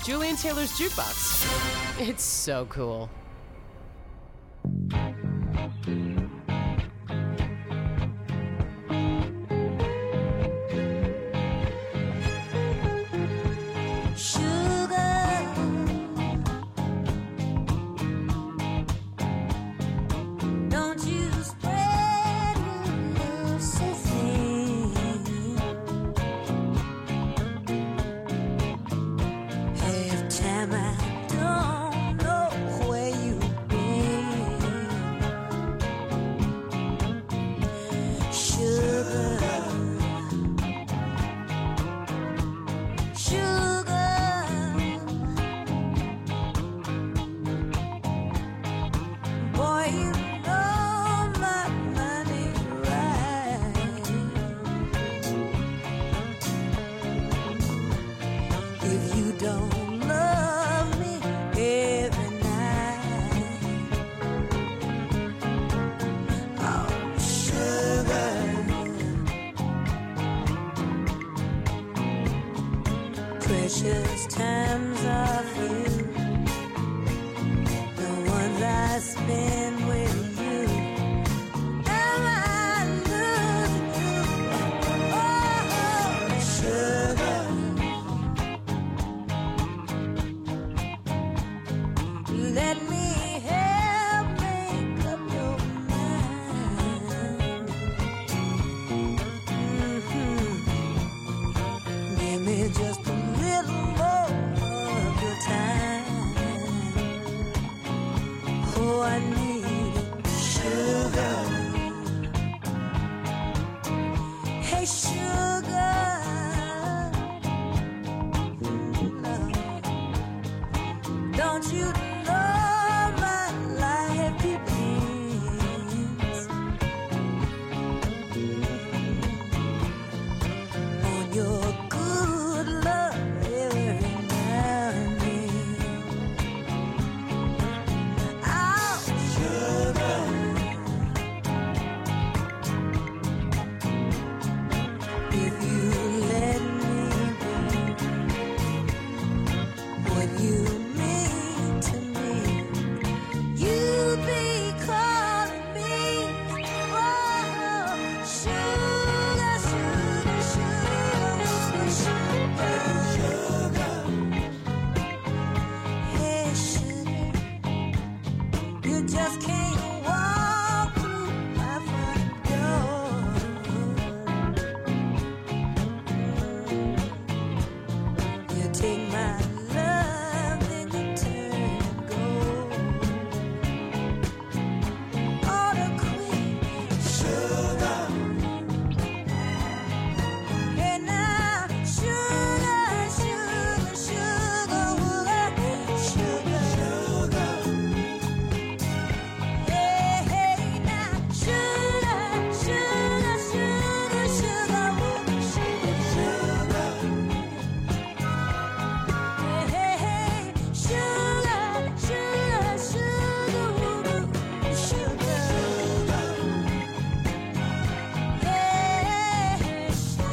Julian Taylor's Jukebox. It's so cool. Precious times are few, the ones I spend with you. Am I losing you? Oh, sugar. Let me help make up your mind. Give me just a little more of your time. Oh, I need sugar. Hey, sugar. Don't you know my life depends on your good love every now and then. Oh, sugar. If you let me be what you mean to me, you be calling me. Oh, sugar, sugar, sugar, sugar, hey, sugar, you just can't walk through my front door. You take my love, then you turn and go. Oh, the queen, sugar. Hey, now, sugar, sugar, sugar, sugar, sugar. Hey, hey, now, sugar, sugar, sugar, sugar, sugar, hey, hey, hey, sugar, sugar, sugar, sugar. Hey,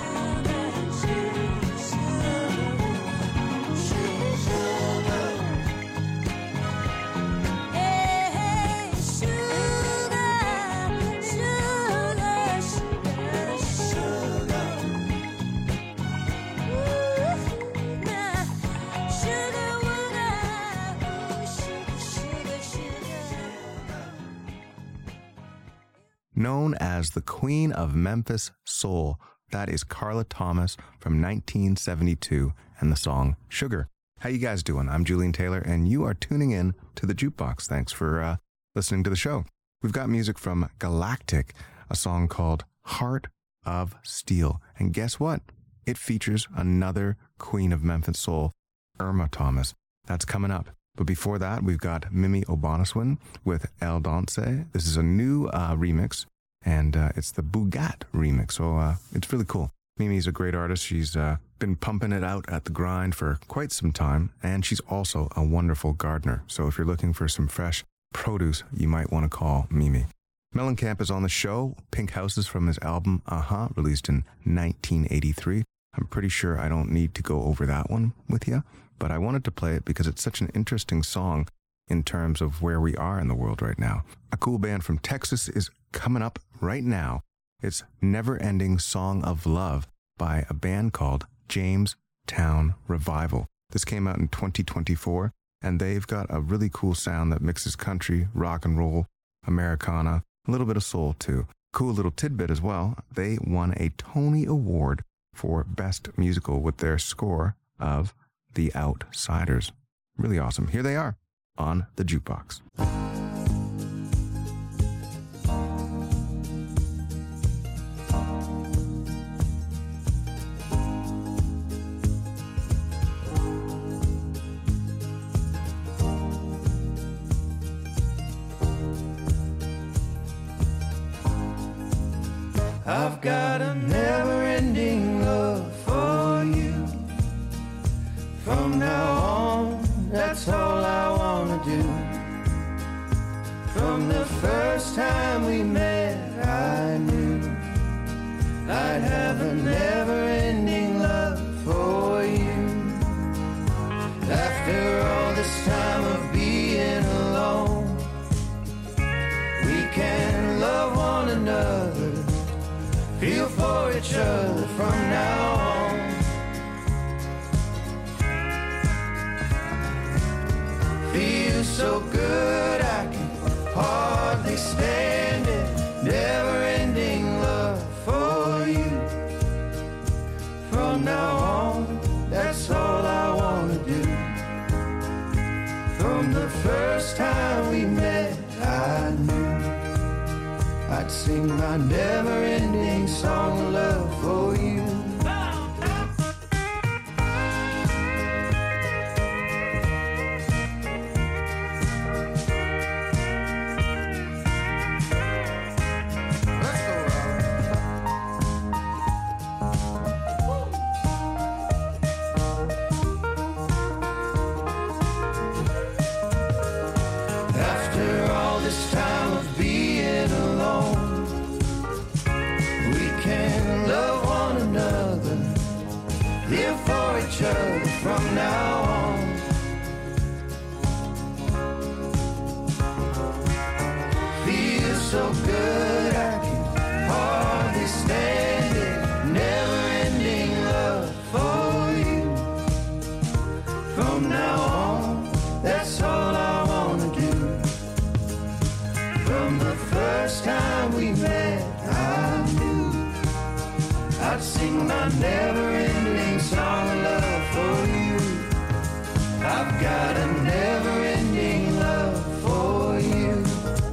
Known as the Queen of Memphis Soul, that is Carla Thomas from 1972 and the song Sugar. How you guys doing? I'm Julian Taylor, and you are tuning in to the Jukebox. Thanks for listening to the show. We've got music from Galactic, a song called Heart of Steel. And guess what? It features another Queen of Memphis Soul, Irma Thomas. That's coming up. But before that, we've got Mimi Obanaswin with El Danse. This is a new remix, and it's the Bugatti remix, so it's really cool. Mimi's a great artist. She's been pumping it out at the grind for quite some time, and she's also a wonderful gardener. So if you're looking for some fresh produce, you might want to call Mimi. Mellencamp is on the show. Pink Houses from his album Aha, released in 1983. I'm pretty sure I don't need to go over that one with you, but I wanted to play it because it's such an interesting song in terms of where we are in the world right now. A cool band from Texas is coming up right now. It's Never Ending Song of Love by a band called Jamestown Revival. This came out in 2024, and they've got a really cool sound that mixes country, rock and roll, Americana, a little bit of soul too. Cool little tidbit as well, they won a Tony Award for Best Musical with their score of The Outsiders. Really awesome. Here they are on the Jukebox. I've got a never-ending love for you. From now on, that's all I wanna do. From the first time we met, I knew I'd have a never-ending love for you. After all this time of being alone, we can love one another, feel for each other from now on. Feels so good I can hardly stand it. Never-ending love for you. From now on, that's all I wanna do. From the first time we met, I knew I'd sing my never-ending song of love for you. After all this time of being alone, we can love one another, live for each other from now on. Feels so good I can hardly stand it. Never-ending love for you. From now on, that's all I wanna do. From the first time we met, I knew I'd sing my never-ending song of love for you. I've got a never-ending love for you.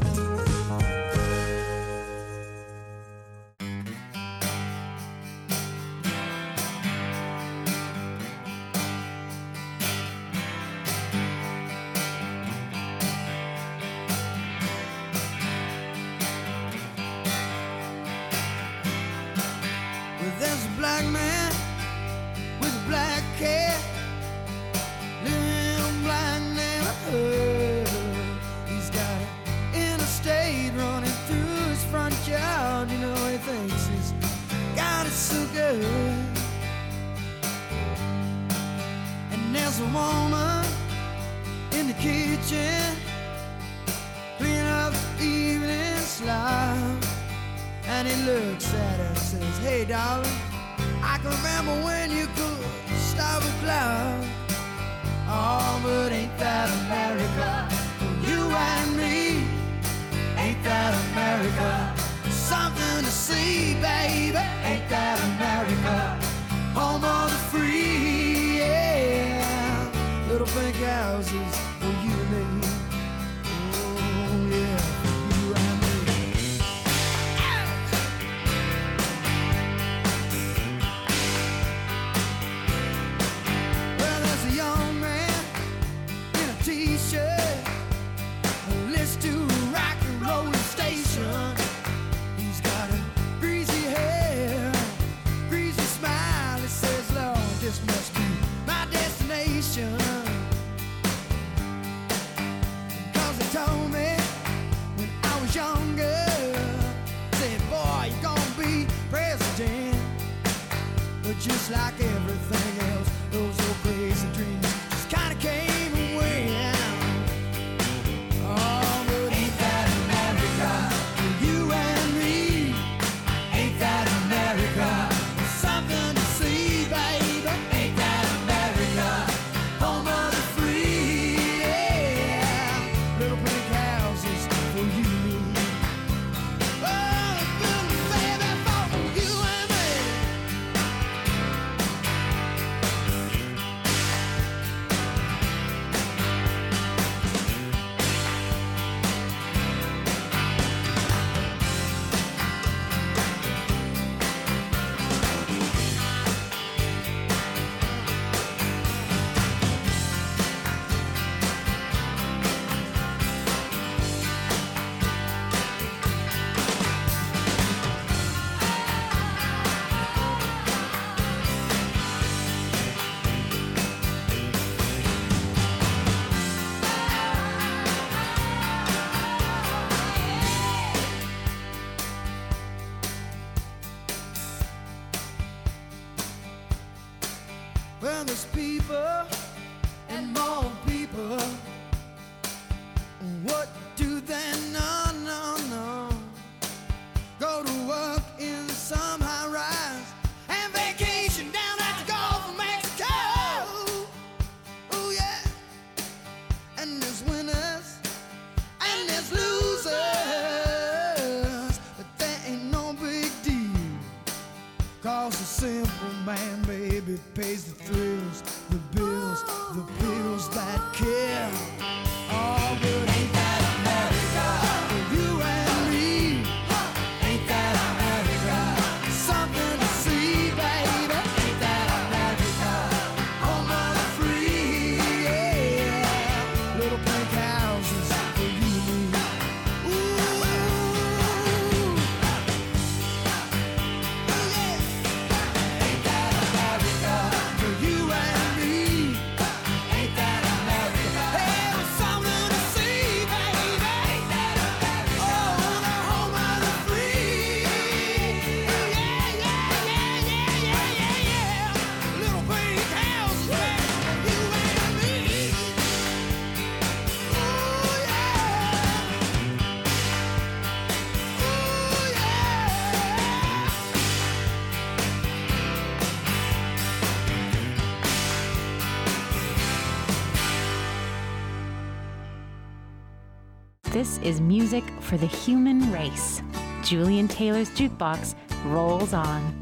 Well, there's a black man with a black cat living in a black neighborhood. He's got an interstate running through his front yard. You know, he thinks he's got it so good. And there's a woman in the kitchen cleaning up the evening slop. And he looks at her and says, hey darling, I can remember when you could stop a cloud. Oh, but ain't that America? For you and me, ain't that America? Something to see, baby, ain't that America? Home of the free, yeah. Little pink houses for you and me. Oh yeah, for you and me. Well, there's a young man in a t-shirt who listens to a rock and roll station. He's got a greasy hair, greasy smile. He says, Lord, this must be my destination. people and more people. What do they know? No, no. Go to work in some high rise and vacation down at the Gulf of Mexico. Oh yeah. And there's winners and there's losers, but that ain't no big deal. 'Cause the simple man, baby, pays the thrills, the bills that kill. Oh, but ain't that America? For you and me, ain't that America? Something to see, baby. Ain't that America? Home of the free, yeah. Little pink houses for you and me. Ooh, yeah. Ain't that America? For you and me, ain't that America? Hey, there's something to see, baby. Ain't that America? Oh, the home of the free. Yeah, yeah, yeah, yeah, yeah, yeah, yeah. Little pink houses, baby, for you and me. Ooh, yeah. Ooh, yeah. This is music for the human race. Julian Taylor's Jukebox rolls on.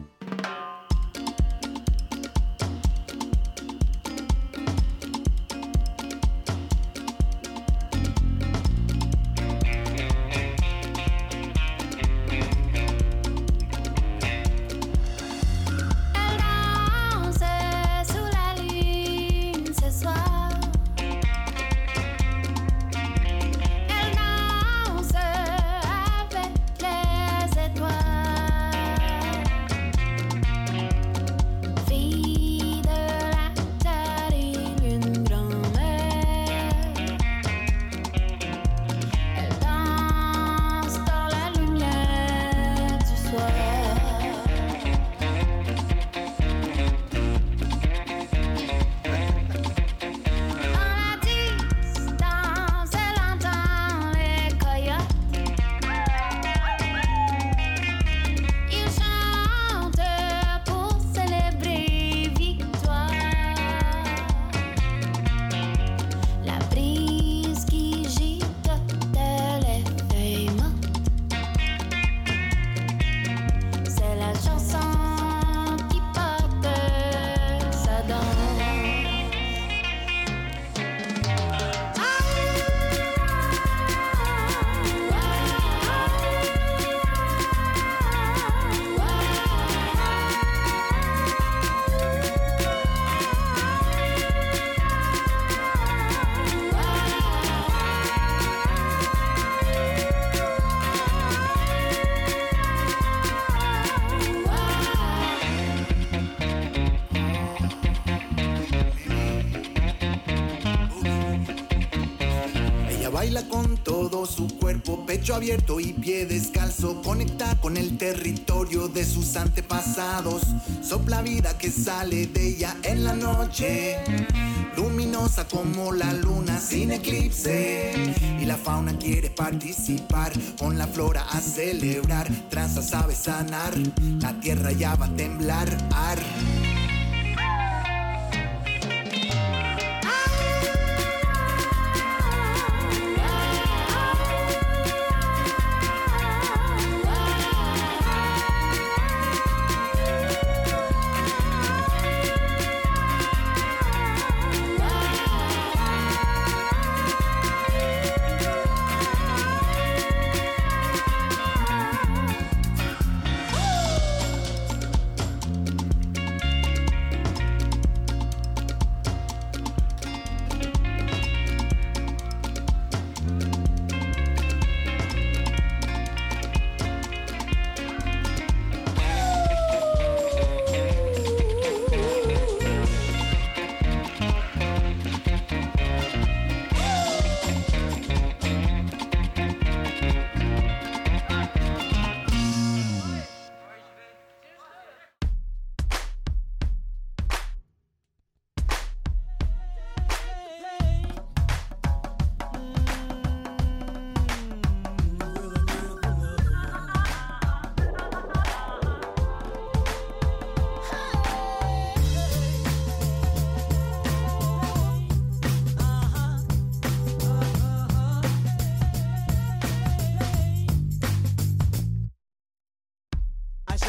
Elle danse sous la lune ce soir. Elle danse avec les étoiles. Fille de la terre et une grand-mère. Elle danse dans la lumière du soir. Dans la distance, elle entend les coyotes. Ils chantent pour célébrer victoire. La brise qui gigote les feuilles mortes. C'est la chanson qui porte sa danse. Ella baila con todo su cuerpo, pecho abierto y pie descalzo. Conecta con el territorio de sus antepasados. Sopla vida que sale de ella en la noche, luminosa como la luna sin eclipse. Y la fauna quiere participar, con la flora a celebrar. Tranza sabe sanar, la tierra ya va a temblar. Ar.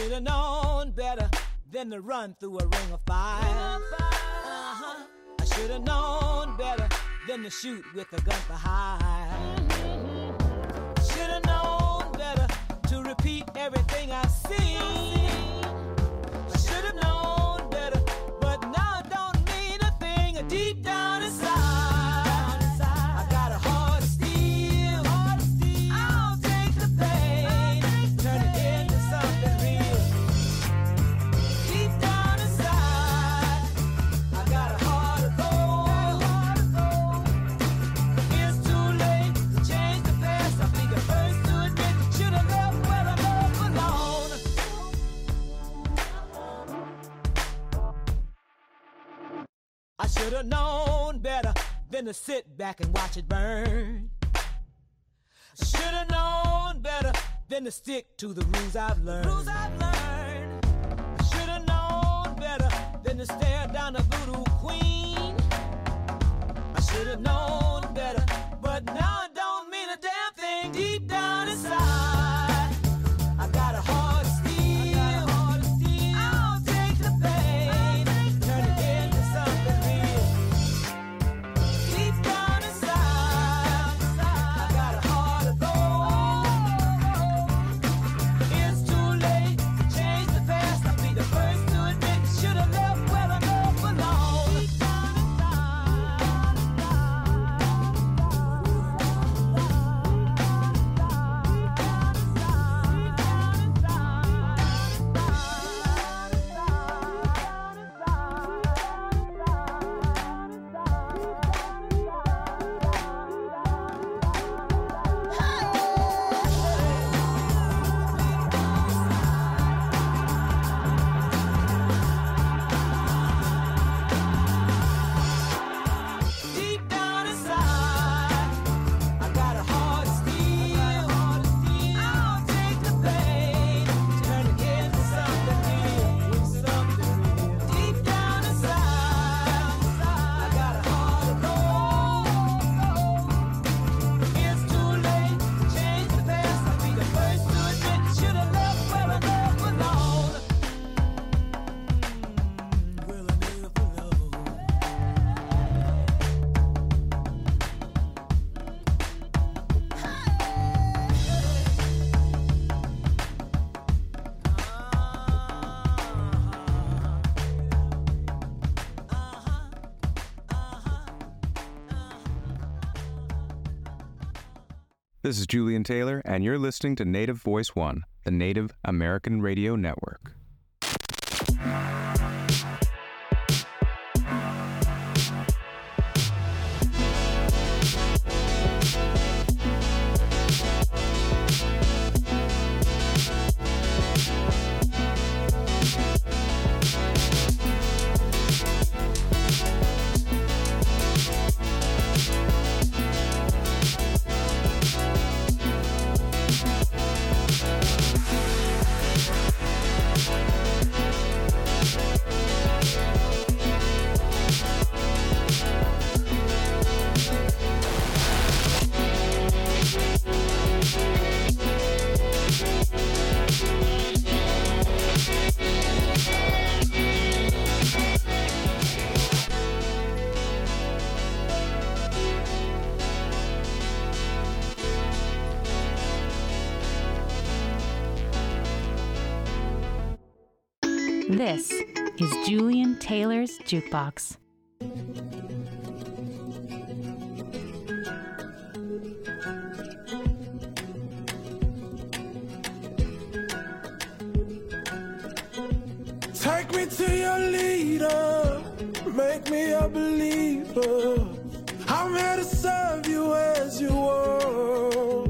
should have known better than to run through a ring of fire. I should have known better than to shoot with a gun for hire. I should have known better to repeat everything I've seen. I should have known better, but now it don't mean a thing. Deep down inside, I got a heart of steel. I'll take the pain, turn it into something real. Deep down inside, I got a heart of gold. It's too late to change the past. I'll be the first to admit that should have left where I love alone. I should have known better than to sit back and watch it burn. I should have known better than to stick to the rules I've learned. I should have known better than to stare down the voodoo queen. I should have known better, but now it don't mean a damn thing. Deep down inside, I got a heart of steel. I'll take the pain, turn it into something real. Deep down inside, I got a heart of gold. It's too late to change the past. I'll be the first to admit should have left where I love belong. Deep down Deep down inside, I got a heart of steel. I'll take the pain, turn it into something real. Deep down inside, I got a heart of gold. It's too late to change the past. I'll be the first to admit should have left where I love belong. Will I never know? This is Julian Taylor, and you're listening to Native Voice One, the Native American Radio Network. This is Julian Taylor's Jukebox. Take me to your leader, make me a believer. I'm here to serve you as you are.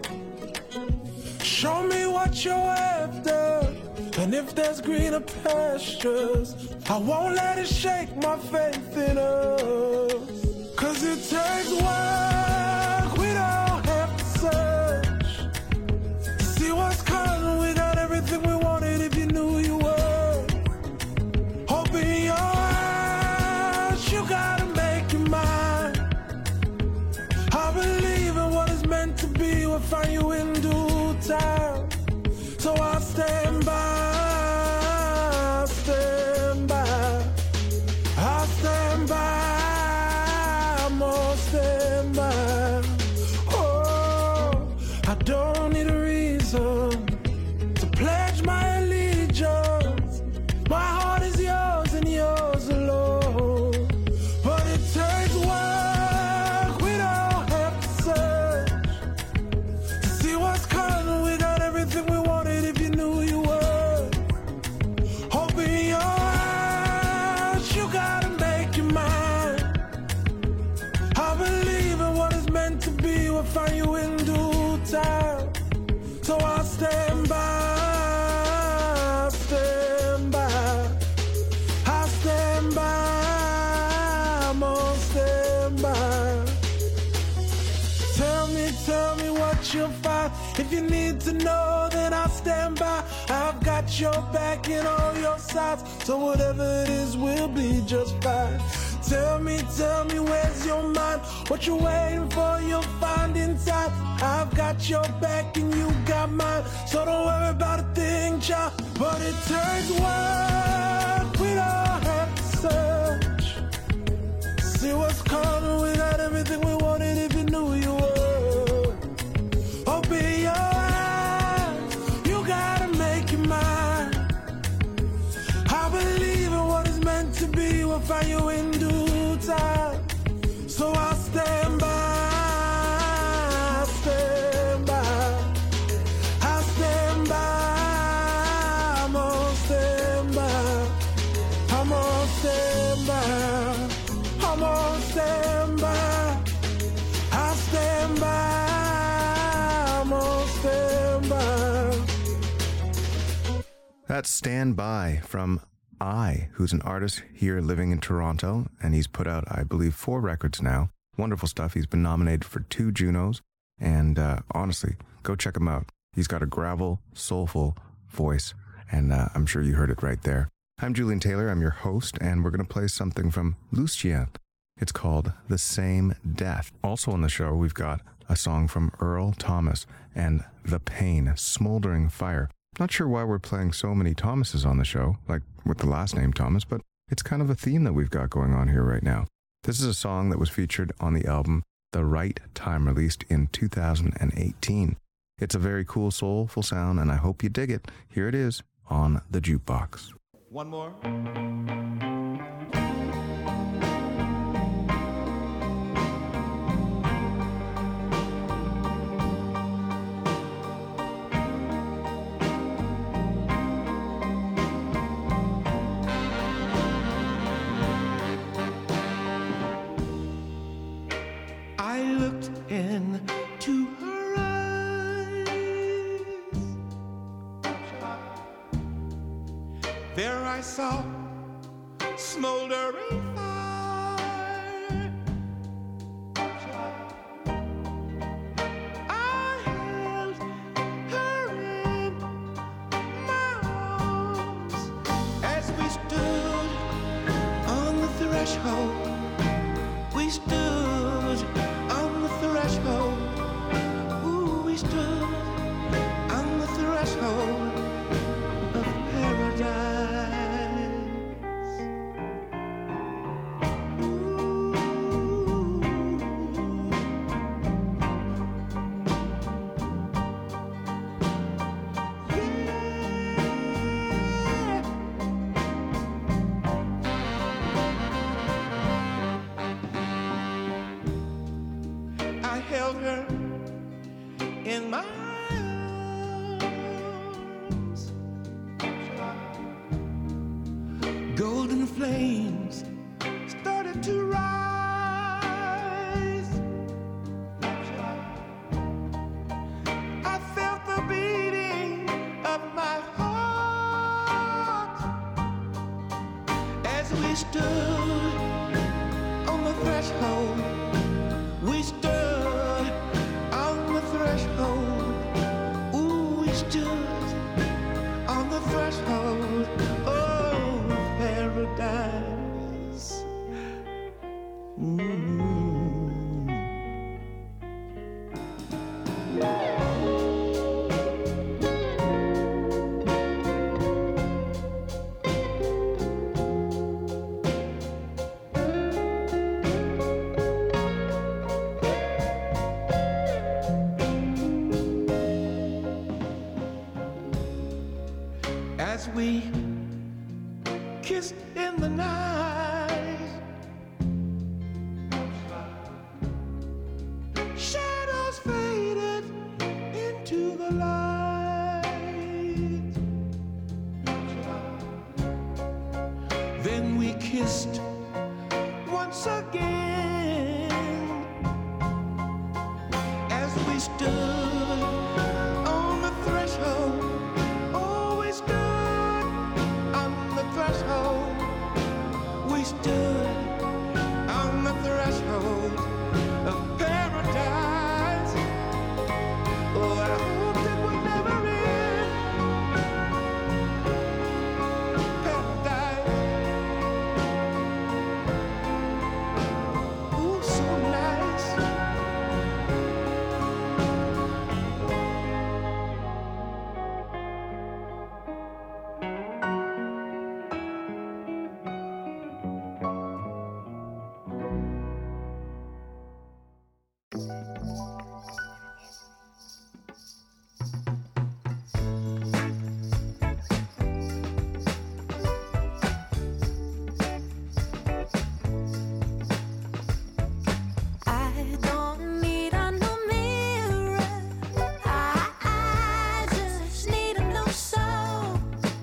Show me what you're after, and if there's greener pastures, I won't let it shake my faith in us. 'Cause it takes work, we don't have to search. See what's coming, we got everything we wanted if you knew you were. Open your eyes, you gotta make your mind. I believe in what is meant to be, we'll find you in due time. So I'll stand by. find you in due time. So I'll stand by, I'll stand by, I'll stand by, I'm gonna stand by. Tell me what you'll find. If you need to know, then I'll stand by. I've got your back and all your sides, so whatever it is will be just fine. Tell me, where's your mind? What you waiting for, you'll find inside. I've got your back and you got mine, so don't worry about a thing, child. But it takes work, we don't have to search. See what's coming, we got everything we wanted if you knew you were. Open your eyes, you gotta make your mind. I believe in what is meant to be, we'll find you in due time. So I'll stand by, I'll stand by, I'll stand by, I'm gonna stand by, I'm gonna stand by, I'm gonna stand by, I'll stand by, I'm gonna stand by. That's Stand By from I, who's an artist here living in Toronto, and he's put out, I believe, 4 records now. Wonderful stuff. He's been nominated for 2 Junos, and honestly, go check him out. He's got a gravel, soulful voice, and I'm sure you heard it right there. I'm Julian Taylor. I'm your host, and we're going to play something from Lucien. It's called The Same Death. Also on the show, we've got a song from Earl Thomas and The Pain, Smoldering Fire. Not sure why we're playing so many Thomases on the show, like with the last name Thomas, but it's kind of a theme that we've got going on here right now. This is a song that was featured on the album The Right Time, released in 2018. It's a very cool, soulful sound, and I hope you dig it. Here it is on the Jukebox. One more. I looked into her eyes. There I saw smoldering fire. I held her in my arms as we stood on the threshold. We stood on the threshold. Ooh, we stood on the threshold of paradise. Ooh. Yeah. I held her in my arms. Golden flames started to rise. I felt the beating of my heart as we stood on the threshold. We stood on the threshold. Ooh, we stood on the threshold of paradise. As we kissed in the night, shadows faded into the light. Then we kissed once again as stood on the threshold. Oh, we stood on the threshold. We stood on the threshold of paradise. Oh, I hoped it would never end. Paradise. Oh, so nice. I don't need a new mirror. I just need a new soul.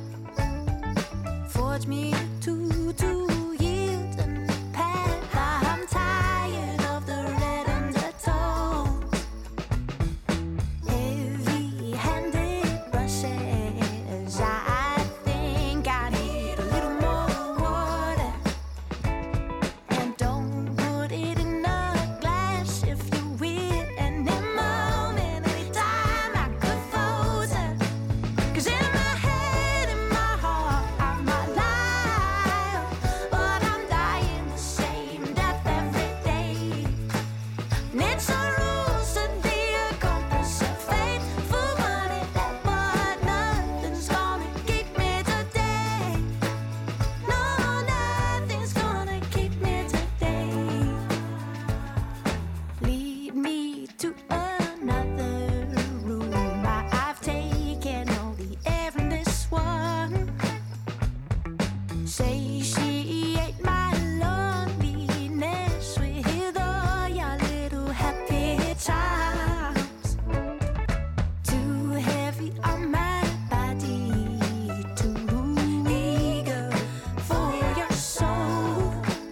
Forge me to yield and path. I'm tired of the red undertones. Heavy-handed brushes. I think I need a little more water. And don't put it in a glass if you will. Any moment, anytime I could fold her. 'Cause in my head, in my heart, I'm alive. But I'm dying the same death every day. And it's a rules to the accomplice of fate. For money, but nothing's gonna keep me today. No, nothing's gonna keep me today. Lead me to another room. I've taken all the air in this one. Satiate my loneliness with all your little happy times. Too heavy on my body, too eager for your soul.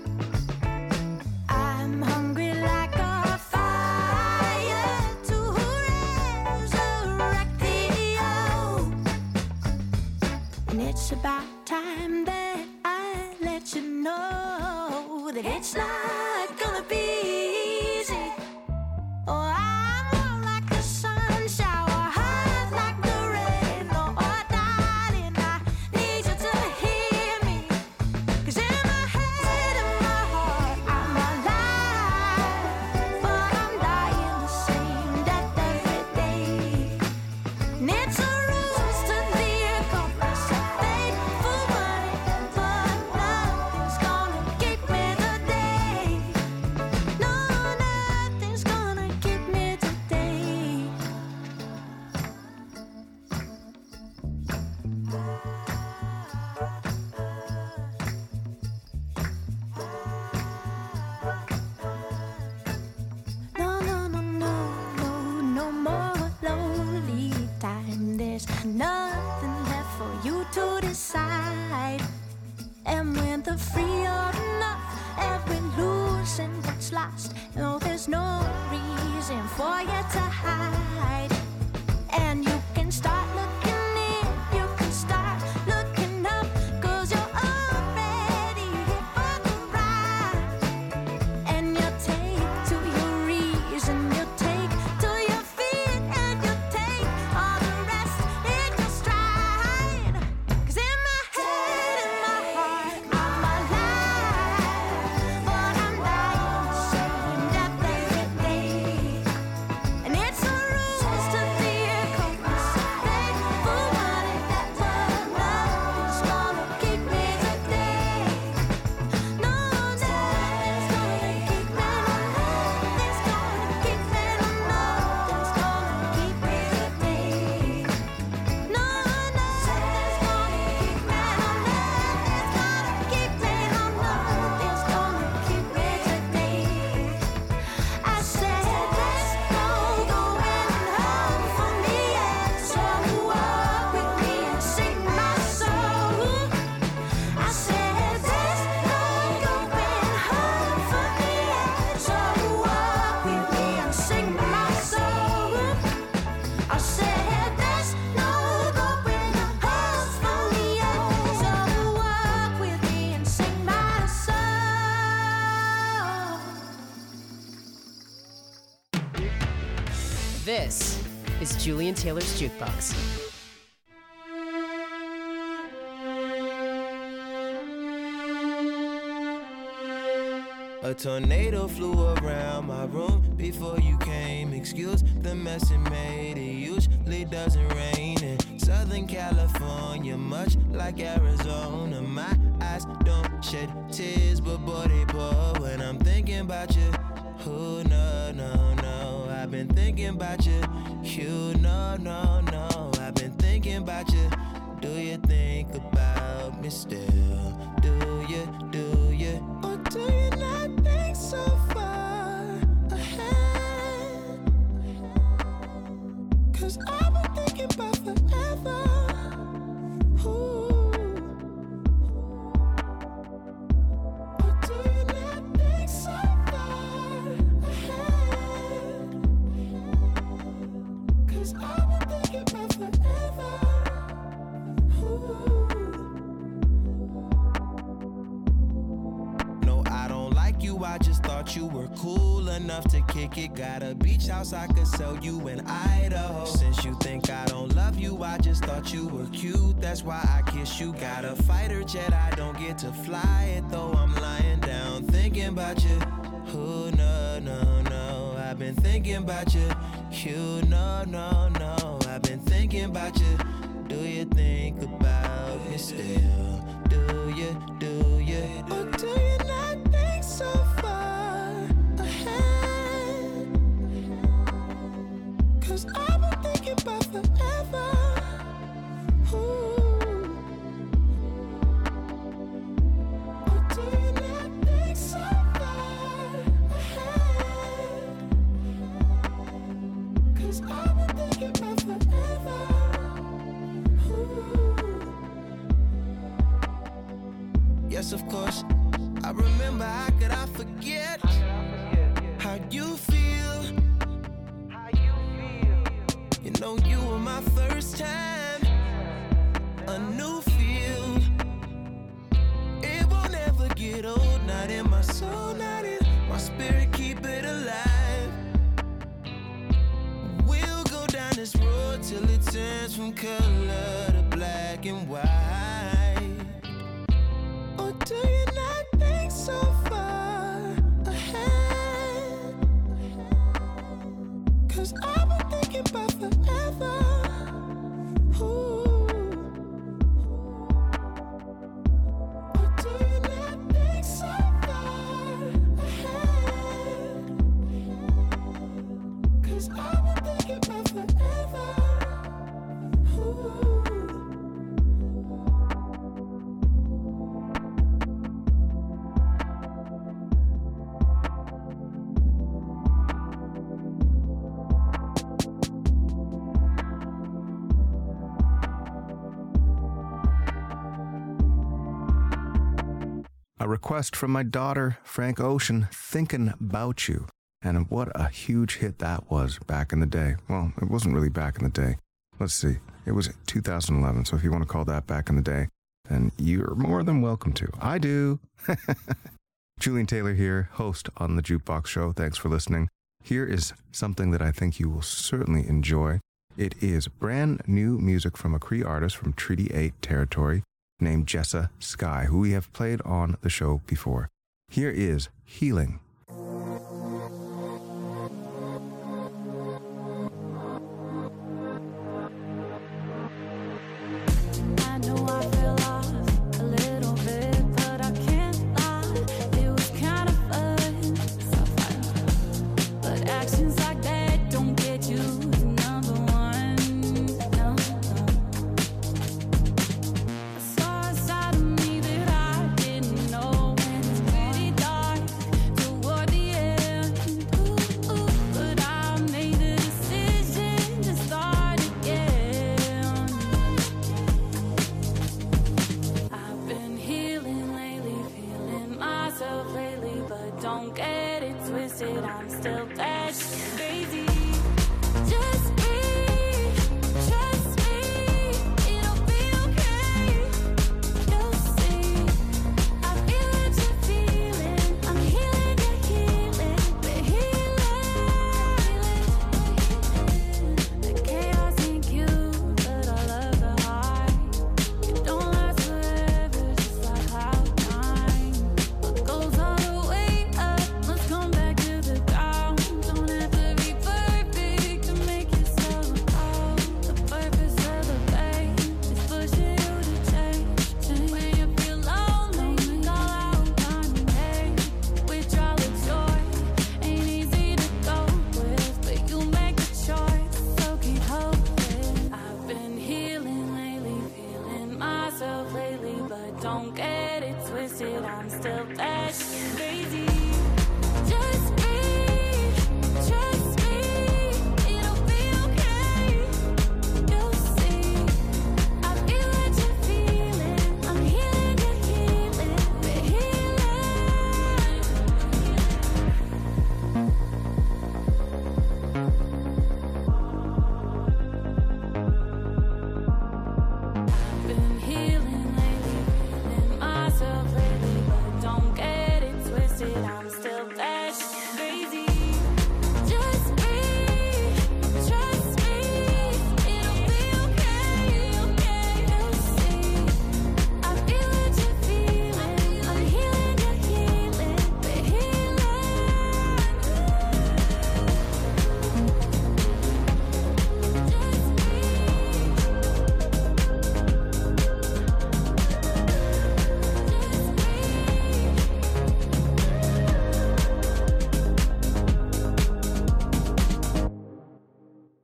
I'm hungry like a fire to resurrect the old. And it's about time that I let you know that it's not gonna be easy. Oh, I'm warm like the sun shower, hot like the rain. Oh, darling, I need you to hear me. 'Cause in my head, in my heart, I'm alive. But I'm dying the same death every day. And it's a rules to the accomplice of fate. For money, but nothing's gonna keep me today. No, nothing's gonna keep me today. No, no, no, no, no, no more lonely time. There's nothing left for you to decide. And when the free are enough and we losing what's lost, no, there's no reason for you to hide. And you can start looking in, you can start looking up, 'cause you're already here for the ride. And you take to your reason, you take to your feet, and you take all the rest in your stride. 'Cause in my head, in my heart, I'm alive. But I'm dying the same death every day. And it's a rules This is Julian Taylor's Jukebox. A tornado flew around my room before you came. Excuse the mess it made. It usually doesn't rain in Southern California, much like Arizona. My eyes don't shed tears, but boy, they pour when I'm thinking about you. Oh, no, no, no. I've been thinking about you. You, no, no, no. I've been thinking about you. Do you think about me still? Do you, do you? Or do you not think so far ahead? 'Cause I've been thinking about forever. Ooh. Or do you not think so far ahead? 'Cause I've been thinking about forever. No, I don't like you, I just thought you were cool enough to kick it. Got a beach house I could sell you in Idaho. Since you think I don't love you, I just thought you were cute, that's why I kiss you. Got a fighter jet, I don't get to fly it, though I'm lying down thinking about you. Oh, no, no, no, I've been thinking about you. You, no, no, no, I've been thinking about you. Do you think about me still? Do you, do you? Or do you not think so far ahead? 'Cause I've been thinking about forever. Ooh. Or do you not think so far ahead? 'Cause I've been thinking about forever. Yes, of course, I remember. How could I forget how you feel? You know you were my first time, a new feel. It won't ever get old, not in my soul, not in my spirit, keep it alive. We'll go down this road till it turns from color to black and white. Or do you not think so far ahead? 'Cause I've been thinking about forever. Ooh. Or do you not think so far ahead? 'Cause I've been thinking about forever. Ooh. A request from my daughter, Frank Ocean, Thinking About You. And what a huge hit that was back in the day. Well, it wasn't really back in the day. Let's see. It was 2011. So if you want to call that back in the day, then you're more than welcome to. I do. Julian Taylor here, host on the Jukebox Show. Thanks for listening. Here is something that I think you will certainly enjoy. It is brand new music from a Cree artist from Treaty 8 territory named Jessa Sky, who we have played on the show before. Here is Healing. I know I fell off a little bit, but I can't lie. It was kind of fun, so fun. But actions like that don't get you to number one. No, no. I saw a side of me that I didn't know. And it's pretty dark toward the end. Ooh, ooh. But I made the decision to start again. I've been healing lately, feeling myself lately, but don't get it twisted, I'm still that crazy. Just breathe, trust me, it'll be okay. You'll see, I feel what you're feeling, I'm healing, you're healing, we're healing.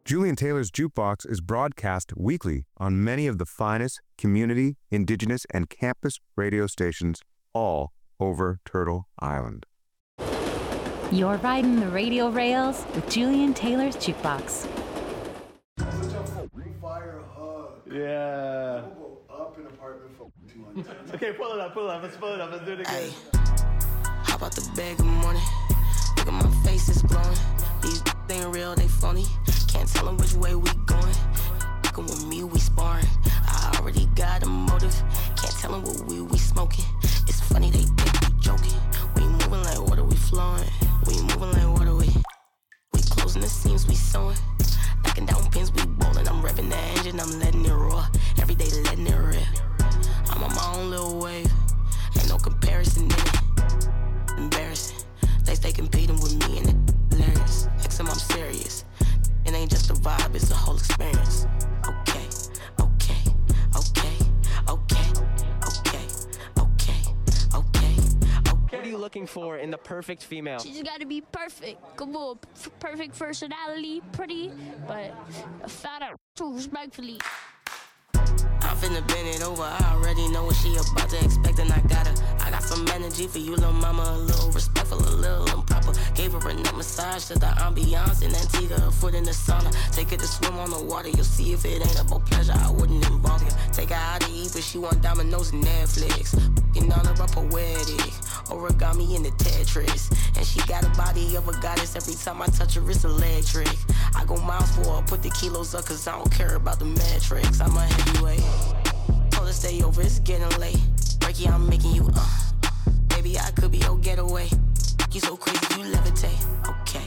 Julian Taylor's Jukebox is broadcast weekly on many of the finest community, indigenous, and campus radio stations all over Turtle Island. You're riding the radio rails with Julian Taylor's Jukebox. Yeah. We'll go up in apartment for 200. Okay, pull it up. Let's pull it up. Let's do it again. Hop out the bed, good morning. Look at my face, it's glowing. These ain't real, they phony. Can't tell them which way we going. Fucking with me, we sparring. I already got a motive. Can't tell them what we smoking. It's funny, they think we joking. We moving like water, we flowing. We moving like water, we closing the seams, we sewing. Knocking down pins, we bowling. I'm revving the engine, I'm letting it roar. Every day letting it rip. I'm on my own little wave. Ain't no comparison in it. Embarrassing. They competing with me and it's hilarious. Except I'm serious. It ain't just a vibe, it's a whole experience. Okay. What are you looking for in the perfect female? She's gotta be perfect. Come on, perfect personality, pretty, but a fat too, respectfully. I'm finna bend it over, I already know what she about to expect, and I got some energy for you, little mama, a little respectful, a little improper. Gave her a neck massage to the ambiance and Antigua, a foot in the sauna. Take her to swim on the water, you'll see if it ain't about pleasure, I wouldn't involve you. Take her out to eat, but she want Domino's and Netflix. Fucking on her up a wedding, origami in the Tetris. And she got a body of a goddess, every time I touch her it's electric. I go miles for her, put the kilos up, cause I don't care about the metrics. I'm a heavyweight. Told her stay over, it's getting late. Breaky, I'm making you baby, I could be your getaway. You so crazy, you levitate. Okay.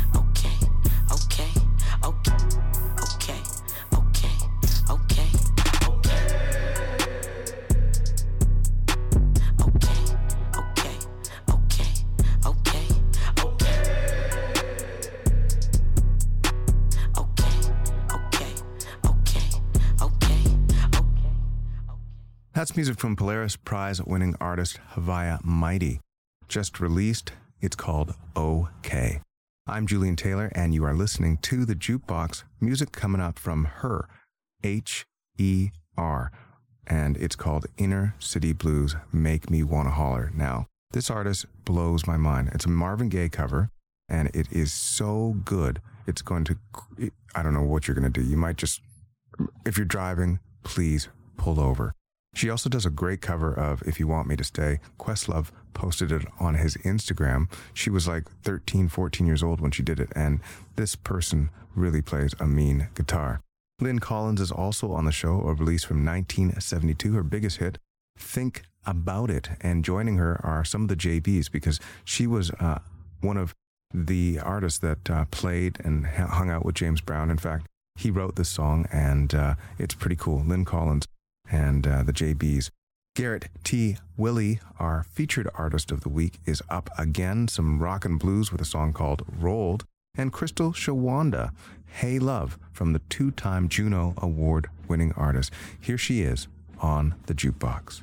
That's music from Polaris Prize-winning artist Havaya Mighty. Just released, it's called OK. I'm Julian Taylor, and you are listening to The Jukebox, music coming up from her, H-E-R, and it's called Inner City Blues, Make Me Wanna Holler. Now, this artist blows my mind. It's a Marvin Gaye cover, and it is so good. It's going to, I don't know what you're going to do. You might just, if you're driving, please pull over. She also does a great cover of If You Want Me to Stay. Questlove posted it on his Instagram. She was like 13, 14 years old when she did it, and this person really plays a mean guitar. Lynn Collins is also on the show, a release from 1972, her biggest hit, Think About It. And joining her are some of the JBs, because she was one of the artists that played and hung out with James Brown. In fact, he wrote this song, and it's pretty cool. Lynn Collins and the JBs. Garrett T. Willie, our featured artist of the week, is up again, some rock and blues with a song called Rolled, and Crystal Shawanda, Hey Love, from the two-time Juno Award-winning artist. Here she is on The Jukebox.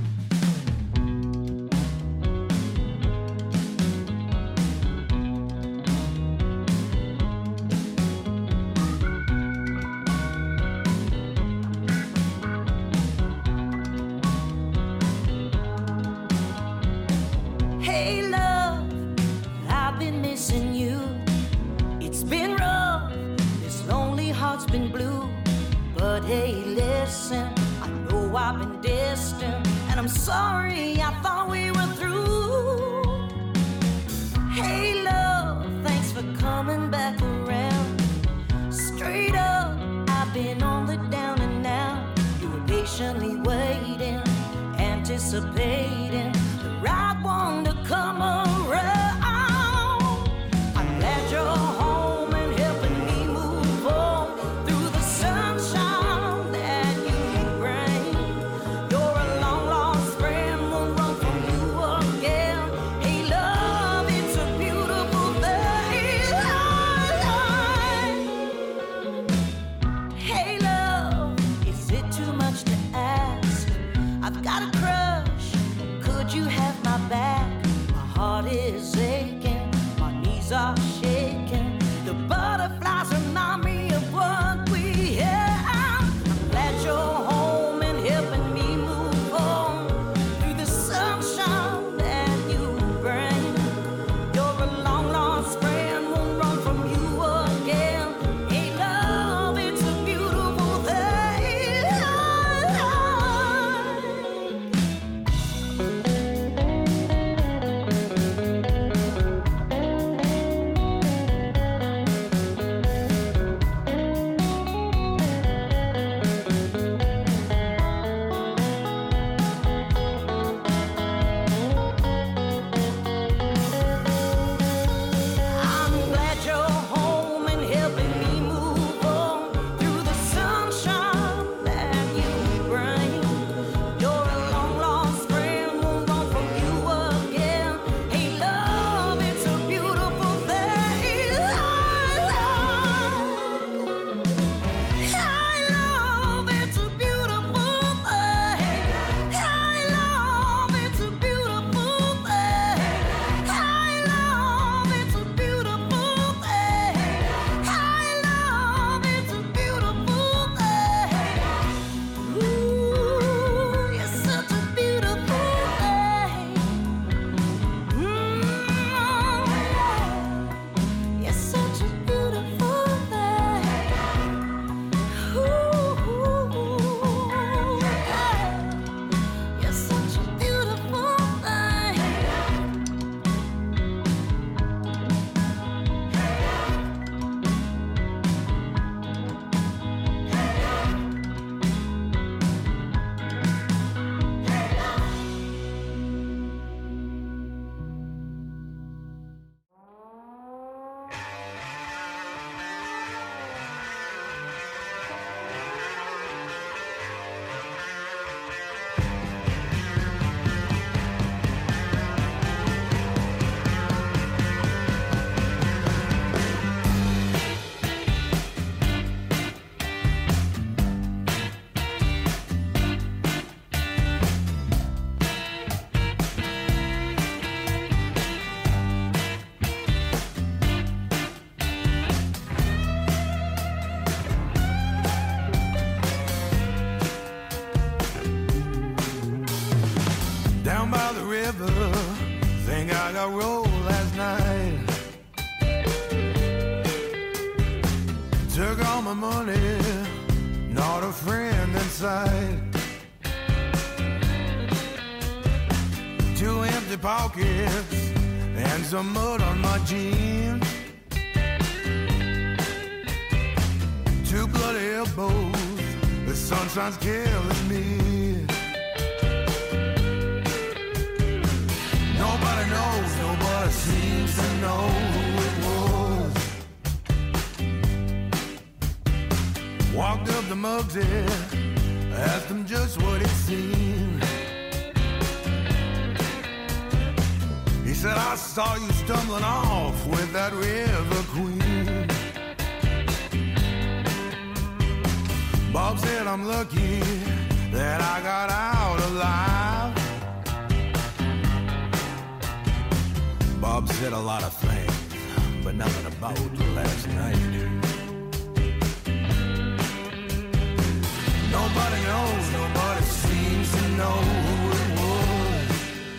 I'm sorry, I thought we were through. Hey love, thanks for coming back around. Straight up, I've been on the down and out. You were patiently waiting, anticipating the right one to come around. I'm glad you're home and helping me move on through the sunshine that you bring. You're a long lost friend, won't run from you again. Hey love, it's a beautiful thing. Hey love, is it too much to ask? I've got a crush, money, not a friend in sight. 2 empty pockets and some mud on my jeans. 2 bloody elbows, the sunshine's killing me. Nobody knows, nobody seems to know who it was. Walked up to Muggsy, asked him just what it seemed. He said, I saw you stumbling off with that River Queen. Bob said, I'm lucky that I got out alive. Bob said a lot of things, but nothing about last night. Nobody knows, nobody seems to know who it was.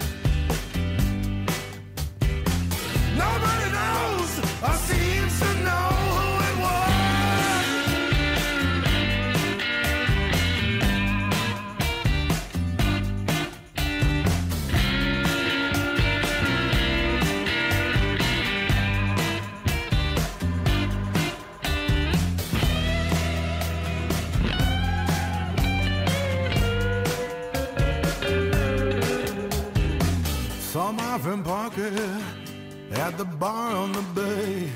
Nobody knows or seems to know who it was. Saw my friend Parker at the bar on the bay.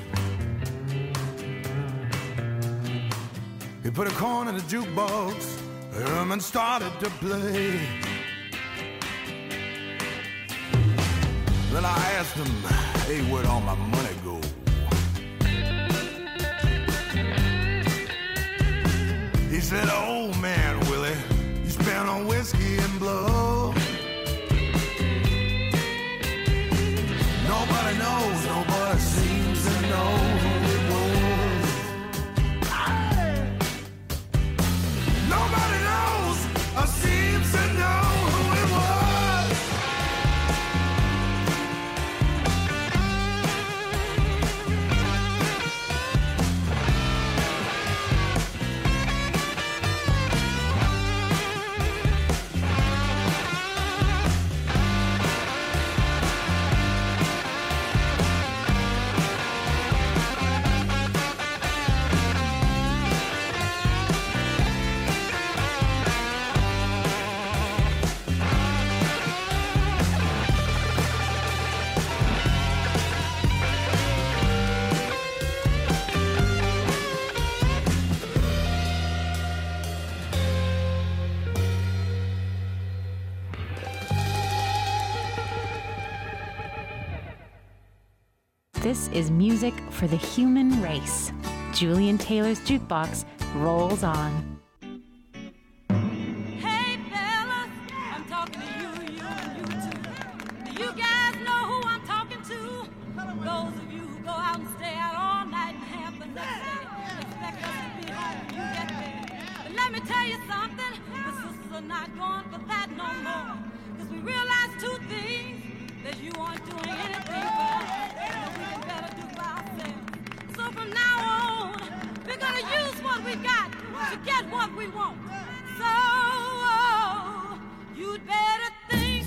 He put a corn in the jukebox and started to play. Then I asked him, hey, where'd all my money go? He said, oh man, Willie, you spent on whiskey and blow. Nobody knows, nobody seems to know who it was. Nobody knows or seems to know who it was. This is music for the human race. Julian Taylor's Jukebox rolls on. Hey fellas, I'm talking to you and you too. Do you guys know who I'm talking to? Those of you who go out and stay out all night and have the next day. Expect us to be home when you get there. But let me tell you something, the sisters are not going for that no more. Cause we realize 2 things, that you aren't doing anything for us, that we can better do by ourselves. So from now on, we're gonna use what we got to get what we want. So, you'd better think.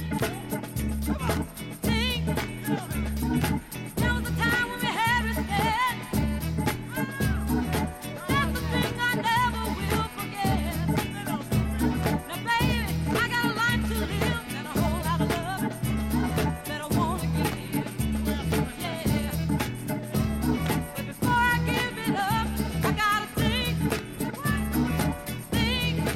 There was a time when we had respect. That's the thing I never will forget. Now, baby, I got a life to live and a whole lot of love that I wanna give. Yeah. But before I give it up, I gotta think.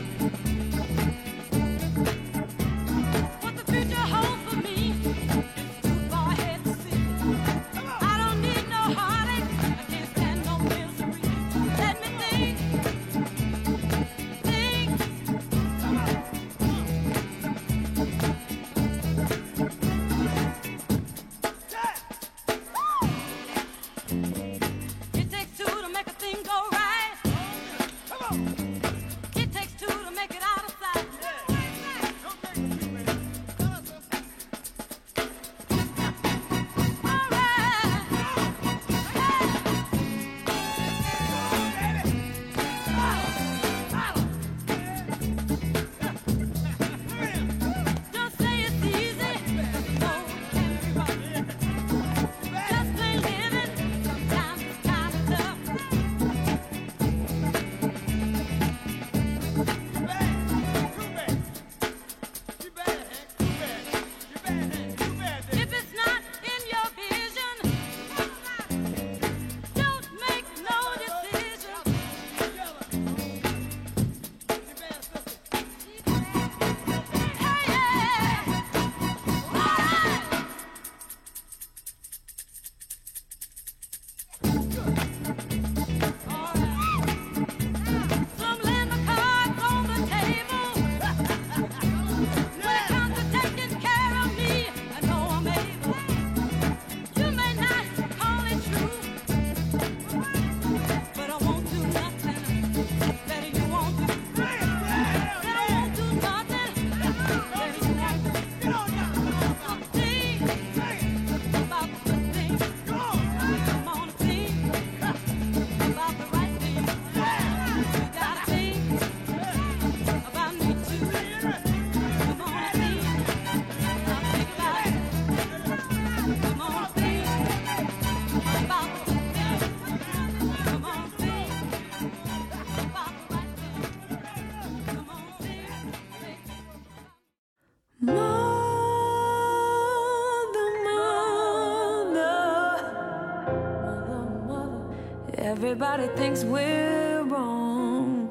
Everybody thinks we're wrong.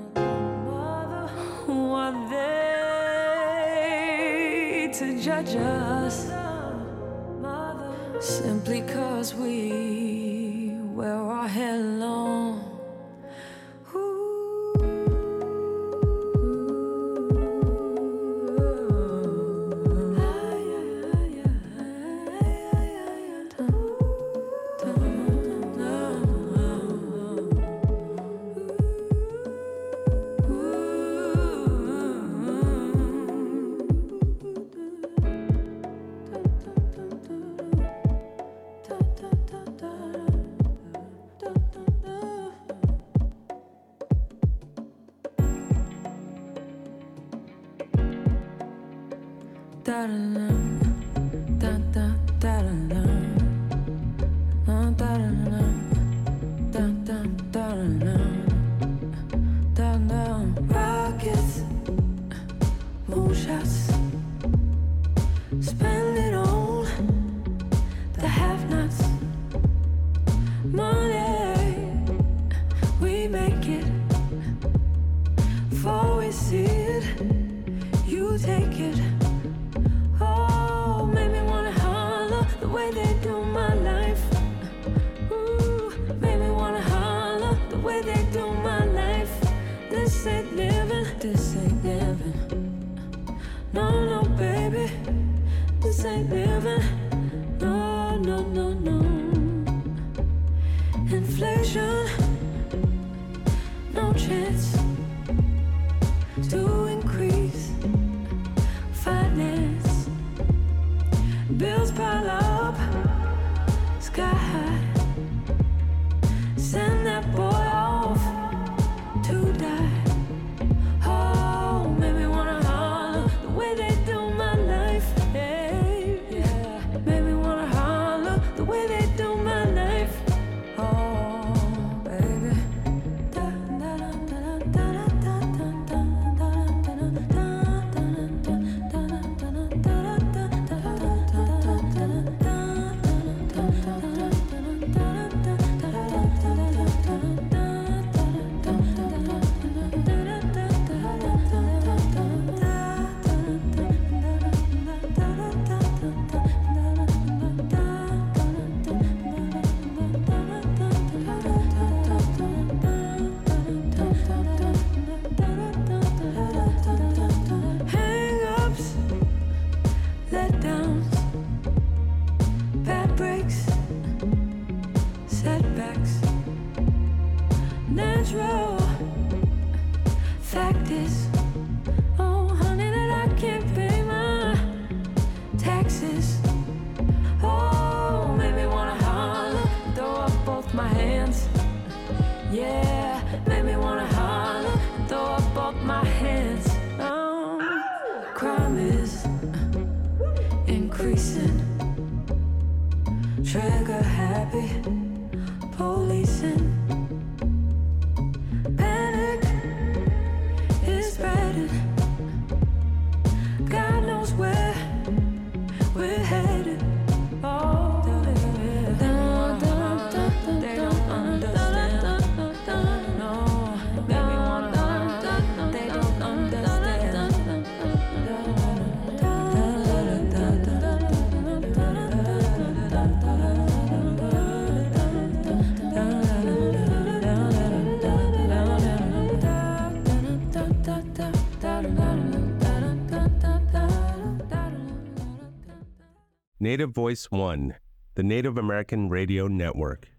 Who are they to judge us? Simply 'cause we wear our hair long. Rockets, moonshots, spend it on the have-nots. Money, we make it. Before we see it, you take it. Oh, make me wanna holler the way they do my life. Ooh, make me wanna holler the way they do my life. This ain't living, this ain't living. No, no, baby, this ain't living. No, no, no, no. Inflation, no chance to increase finance. Bills pile up, sky high. Send that boy off to die. Oh, make me wanna holler the way they do my life. Hey, yeah, make me wanna holler the way they do my life. Oh, baby. Hang-ups, letdowns, bad breaks, setbacks. Natural fact is, oh honey, that I can't pay my taxes. Oh, make me wanna holler, throw up both my hands. Yeah, make me wanna holler, throw up both my hands. Oh, crime is increasing. Trigger happy, policing. Panic is spreading. God knows where we're headed. Oh, they don't understand. No, make me wanna holler. They don't understand. Native Voice One, the Native American Radio Network.